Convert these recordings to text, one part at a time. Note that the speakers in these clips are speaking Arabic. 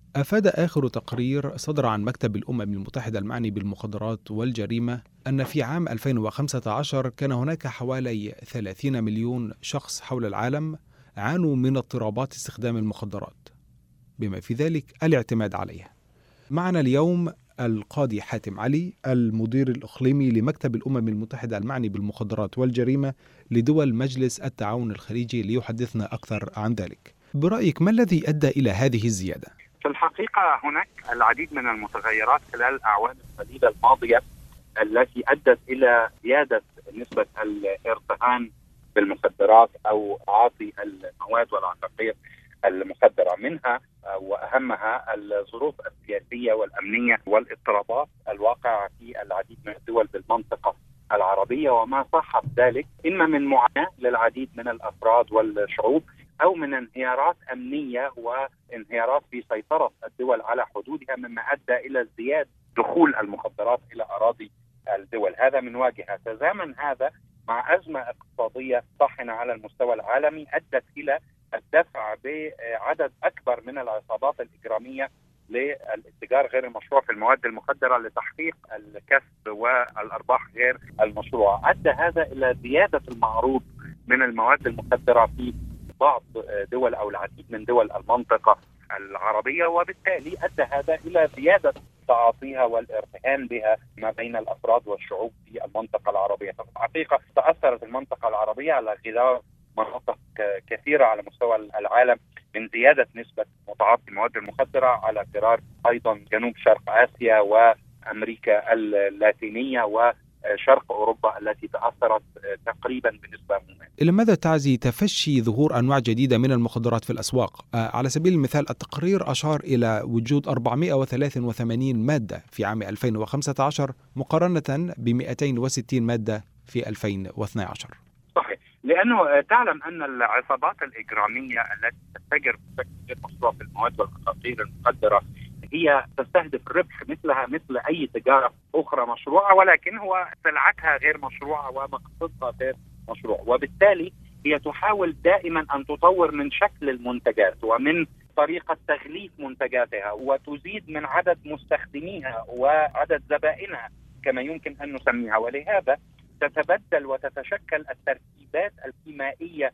أفاد آخر تقرير صدر عن مكتب الأمم المتحدة المعني بالمخدرات والجريمة أن في عام 2015 كان هناك حوالي 30 مليون شخص حول العالم عانوا من اضطرابات استخدام المخدرات، بما في ذلك الاعتماد عليها. معنا اليوم القاضي حاتم علي، المدير الإقليمي لمكتب الأمم المتحدة المعني بالمخدرات والجريمة لدول مجلس التعاون الخليجي، ليحدثنا أكثر عن ذلك. برأيك ما الذي أدى إلى هذه الزيادة؟ في الحقيقة هناك العديد من المتغيرات خلال الأعوام القليلة الماضية التي أدت إلى زيادة نسبة الارتهان بالمخدرات أو تعاطي المواد والعقاقير المخدرة. منها وأهمها الظروف السياسية والأمنية والاضطرابات الواقعة في العديد من الدول بالمنطقة العربية، وما صاحب ذلك إما من معاناة للعديد من الأفراد والشعوب أو من انهيارات أمنية وانهيارات في سيطرة الدول على حدودها، مما أدى إلى ازدياد دخول المخدرات إلى أراضي الدول. هذا من واجهة. تزامن هذا مع أزمة اقتصادية طاحنة على المستوى العالمي أدت إلى الدفع بعدد أكبر من العصابات الإجرامية للاتجار غير المشروع في المواد المخدرة لتحقيق الكسب والأرباح غير المشروعة. أدى هذا إلى زيادة المعروض من المواد المخدرة في بعض دول أو العديد من دول المنطقة العربية، وبالتالي أدى هذا إلى زيادة تعاطيها والارتهان بها ما بين الأفراد والشعوب في المنطقة العربية. في الحقيقة تأثرت المنطقة العربية على غرار مناطق كثيرة على مستوى العالم من زيادة نسبة متعاطي المواد المخدرة، على غرار أيضا جنوب شرق آسيا وأمريكا اللاتينية وشرق أوروبا التي تأثرت تقريبا بنسبة مهمة. إلى ماذا تعزي تفشي ظهور أنواع جديدة من المخدرات في الأسواق؟ على سبيل المثال التقرير أشار إلى وجود 483 مادة في عام 2015 مقارنة ب 260 مادة في 2012. صحيح، لأنه تعلم أن العصابات الإجرامية التي تتجر بشكل غير مشروع في المواد والعقاقير المخدرة هي تستهدف الربح مثلها مثل أي تجارة أخرى مشروعة، ولكن هو سلعتها غير مشروعة ومقصدها غير مشروع، وبالتالي هي تحاول دائما أن تطور من شكل المنتجات ومن طريقة تغليف منتجاتها وتزيد من عدد مستخدميها وعدد زبائنها كما يمكن أن نسميها. ولهذا تتبدل وتتشكل التركيبات الكيميائية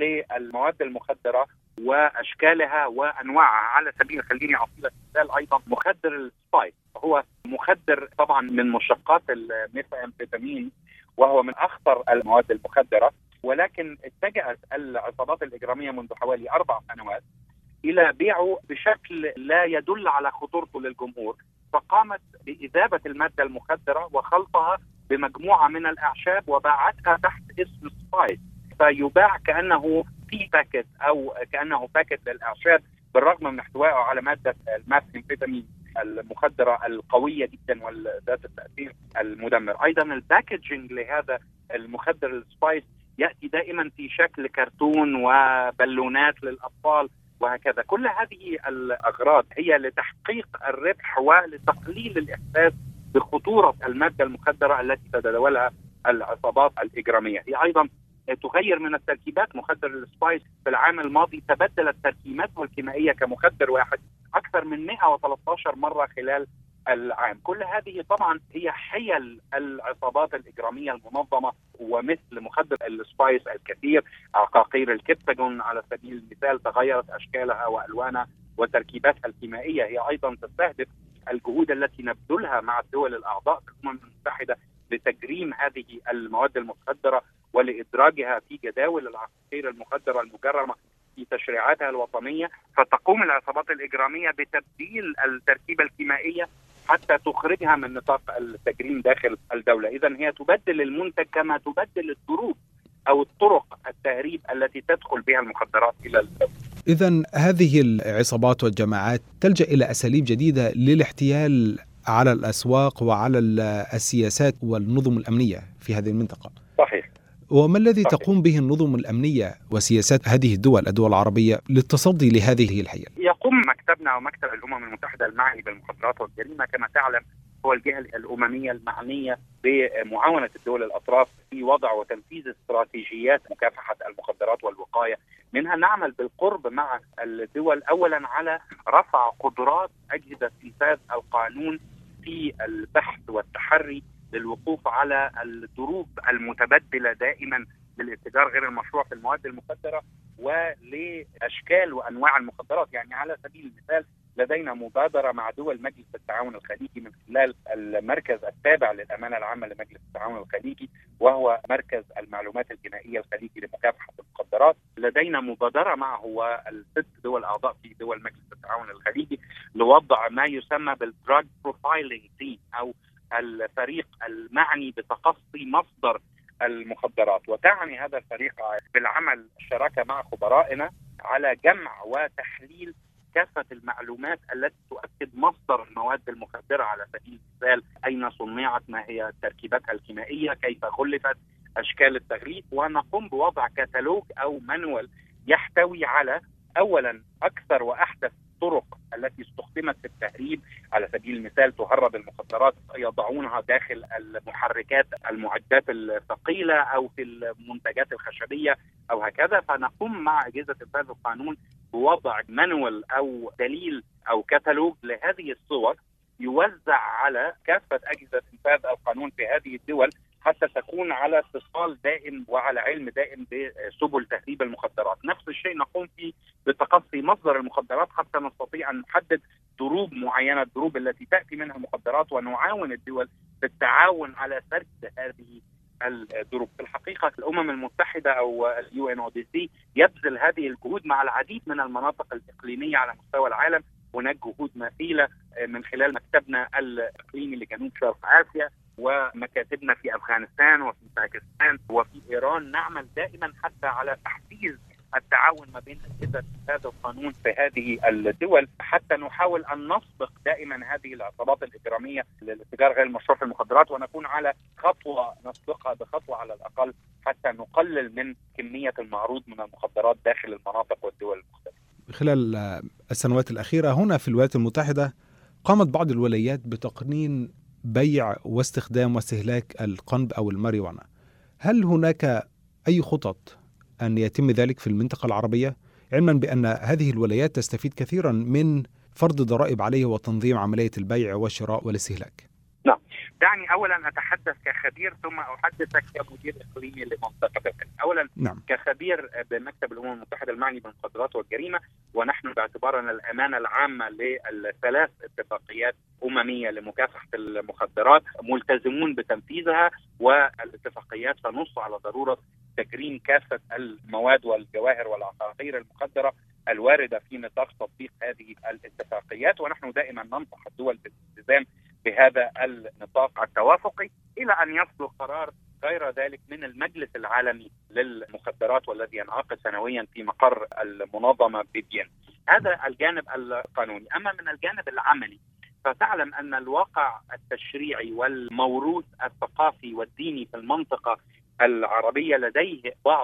للمواد المخدرة وأشكالها وأنواعها. على سبيل خليني أعطيك مثال أيضا، مخدر السبايس هو مخدر طبعا من مشتقات الميثامفيتامين وهو من أخطر المواد المخدرة، ولكن اتجهت العصابات الإجرامية منذ حوالي 4 سنوات إلى بيعه بشكل لا يدل على خطورته للجمهور، فقامت بإذابة المادة المخدرة وخلطها بمجموعة من الأعشاب وباعتها تحت اسم سبايس، فيباع كأنه في باكت أو كأنه باكت للأعشاب، بالرغم من احتوائه على مادة الميثامفيتامين المخدرة القوية جدا وذات التأثير المدمر. أيضا الباكجينج لهذا المخدر السبايس يأتي دائما في شكل كرتون وبالونات للأطفال وهكذا. كل هذه الأغراض هي لتحقيق الربح ولتقليل الإحساس بخطورة المادة المخدرة التي تتداولها العصابات الإجرامية. هي أيضا تغير من التركيبات. مخدر السبايس في العام الماضي تبدلت تركيباته الكيميائية كمخدر واحد أكثر من 113 مرة خلال العام. كل هذه طبعا هي حيل العصابات الإجرامية المنظمة، ومثل مخدر السبايس الكثير عقاقير الكبتاجون على سبيل المثال تغيرت أشكالها وألوانها وتركيباتها الكيميائية. هي أيضا تستهدف الجهود التي نبذلها مع الدول الأعضاء في الأمم المتحدة لتجريم هذه المواد المخدرة ولإدراجها في جداول العقاقير المخدرة المجرمة في تشريعاتها الوطنية. فتقوم العصابات الإجرامية بتبديل التركيبة الكيميائية حتى تخرجها من نطاق التجريم داخل الدولة. إذن هي تبدل المنتج كما تبدل الطرق أو الطرق التهريب التي تدخل بها المخدرات إلى الدولة. إذن هذه العصابات والجماعات تلجأ إلى أساليب جديدة للاحتيال على الأسواق وعلى السياسات والنظم الأمنية في هذه المنطقة. صحيح. وما الذي تقوم به النظم الأمنية وسياسات هذه الدول العربية للتصدي لهذه الحيل؟ يقوم مكتبنا ومكتب الأمم المتحدة المعني بالمخدرات والجريمة كما تعلم هو الجهة الأممية المعنية بمعاونة الدول الأطراف في وضع وتنفيذ استراتيجيات مكافحة المخدرات والوقاية منها نعمل بالقرب مع الدول أولا على رفع قدرات أجهزة إنفاذ القانون في البحث والتحري للوقوف على الضروب المتبدلة دائما للاتجار غير المشروع في المواد المخدرة ولأشكال وأنواع المخدرات. يعني على سبيل المثال لدينا مبادرة مع دول مجلس التعاون الخليجي من خلال المركز التابع للأمانة العامة لمجلس التعاون الخليجي، وهو مركز المعلومات الجنائية الخليجي لمكافحة المخدرات. لدينا مبادرة معه والست دول أعضاء في دول مجلس التعاون الخليجي لوضع ما يسمى بالدراج بروفايلينج تيم أو الفريق المعني بتقصي مصدر المخدرات. وتعني هذا الفريق بالعمل الشراكة مع خبرائنا على جمع وتحليل كافة المعلومات التي تؤكد مصدر المواد المخدرة، على سبيل المثال أين صنعت، ما هي تركيباتها الكيميائية، كيف غلفت، أشكال التغليف. ونقوم بوضع كتالوج أو مانوال يحتوي على أولا أكثر وأحدث الطرق التي استخدمت في التهريب. على سبيل المثال تهرب المخدرات يضعونها داخل المحركات المعدات الثقيلة أو في المنتجات الخشبية أو هكذا. فنقوم مع أجهزة إنفاذ القانون بوضع مانوال أو دليل أو كتالوج لهذه الصور يوزع على كافة أجهزة إنفاذ القانون في هذه الدول حتى تكون على اتصال دائم وعلى علم دائم بسبل تهريب المخدرات. نفس الشيء نقوم فيه بتقصي مصدر المخدرات حتى نستطيع أن نحدد ضروب معينة، الضروب التي تأتي منها المخدرات، ونعاون الدول بالتعاون على سرد هذه الضروب. في الحقيقة الأمم المتحدة أو UNODC يبذل هذه الجهود مع العديد من المناطق الإقليمية على مستوى العالم. هناك جهود مثيلة من خلال مكتبنا الإقليمي لجنوب شرق آسيا ومكاتبنا في أفغانستان وفي باكستان وفي إيران. نعمل دائما حتى على تحفيز التعاون ما بين أجهزة هذا القانون في هذه الدول حتى نحاول أن نسبق دائما هذه العصابات الإجرامية للاتجار غير المشروع في المخدرات، ونكون على خطوة نسبقها بخطوة على الأقل حتى نقلل من كمية المعروض من المخدرات داخل المناطق والدول المختلفة. خلال السنوات الأخيرة هنا في الولايات المتحدة قامت بعض الولايات بتقنين بيع واستخدام واستهلاك القنب أو الماريجوانا. هل هناك أي خطط أن يتم ذلك في المنطقة العربية، علما بأن هذه الولايات تستفيد كثيرا من فرض ضرائب عليه وتنظيم عملية البيع والشراء والاستهلاك؟ نعم، دعني أولا أتحدث كخبير ثم أحدثك كمدير إقليمي لمنطقة الخليج. أولا نعم. كخبير بمكتب الأمم المتحدة المعني بالمخدرات والجريمة، ونحن باعتبارنا الأمانة العامة للثلاث اتفاقيات أممية لمكافحة المخدرات ملتزمون بتنفيذها، والاتفاقيات تنص على ضرورة تجريم كافة المواد والجواهر والعقاقير المخدرة الواردة في نطاق تطبيق هذه الاتفاقيات. ونحن دائما ننصح الدول بالالتزام بهذا النطاق التوافقي إلى أن يصدر قرار غير ذلك من المجلس العالمي للمخدرات والذي ينعقد سنويا في مقر المنظمة بفيينا. هذا الجانب القانوني. أما من الجانب العملي فتعلم أن الواقع التشريعي والموروث الثقافي والديني في المنطقة العربية لديه بعض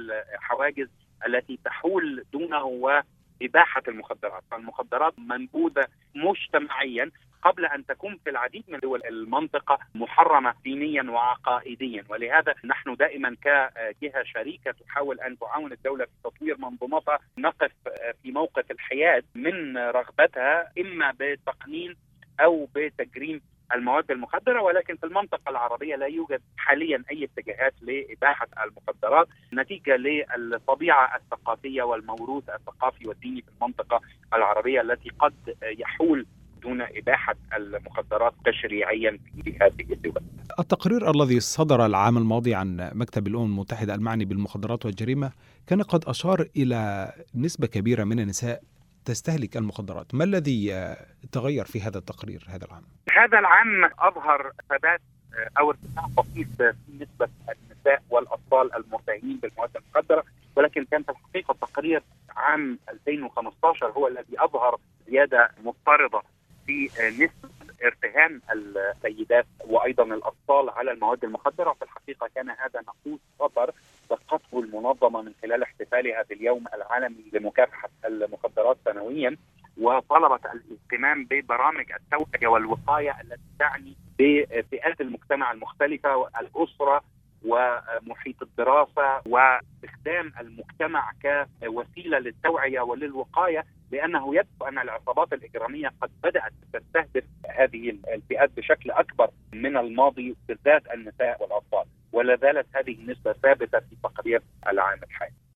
الحواجز التي تحول دونه وإباحة المخدرات. فالمخدرات منبوذة مجتمعيا قبل أن تكون في العديد من دول المنطقة محرمة دينيا وعقائديا. ولهذا نحن دائما كجهة شريكة تحاول أن تعاون الدولة في تطوير منظومتها نقف في موقف الحياد من رغبتها إما بتقنين أو بتجريم المواد المخدرة. ولكن في المنطقة العربية لا يوجد حاليا أي اتجاهات لإباحة المخدرات نتيجة للطبيعة الثقافية والموروث الثقافي والديني في المنطقة العربية التي قد يحول دون إباحة المخدرات تشريعيا في هذه الدول. التقرير الذي صدر العام الماضي عن مكتب الأمم المتحدة المعني بالمخدرات والجريمة كان قد أشار إلى نسبة كبيرة من النساء تستهلك المخدرات. ما الذي تغير في هذا التقرير هذا العام؟ هذا العام أظهر ثبات أو ارتفاع بسيط في نسبة النساء والأطفال المرتهنين بالمواد المخدرة، ولكن كان في الحقيقة التقرير عام 2015 هو الذي أظهر زيادة مضطردة في نسبة ارتهان السيدات وأيضا الأطفال على المواد المخدرة. في الحقيقة كان هذا نقوص خطر دقته المنظمة من خلال احتفالها باليوم العالمي لمكافحة المخدرات سنويا، وطلبت الاهتمام ببرامج التوعية والوقاية التي تعني بفئات المجتمع المختلفة، الأسرة ومحيط الدراسة واستخدام المجتمع كوسيلة للتوعية وللوقاية، لأنه يبدو أن العصابات الإجرامية قد بدأت تستهدف هذه الفئات بشكل أكبر من الماضي، بالذات النساء والأطفال، ولا زالت هذه النسبة ثابتة في تقرير العام الحالي.